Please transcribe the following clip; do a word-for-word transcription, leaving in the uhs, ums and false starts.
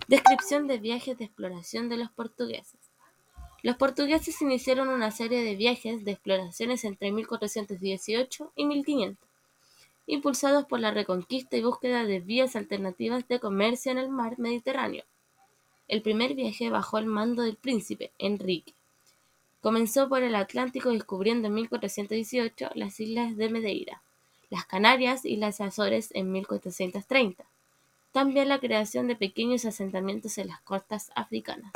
Descripción de viajes de exploración de los portugueses. Los portugueses iniciaron una serie de viajes de exploraciones entre mil cuatrocientos dieciocho y mil quinientos, impulsados por la reconquista y búsqueda de vías alternativas de comercio en el mar Mediterráneo. El primer viaje, bajo el mando del príncipe Enrique, comenzó por el Atlántico, descubriendo en mil cuatrocientos dieciocho las islas de Madeira, las Canarias y las Azores en mil cuatrocientos treinta. También la creación de pequeños asentamientos en las costas africanas.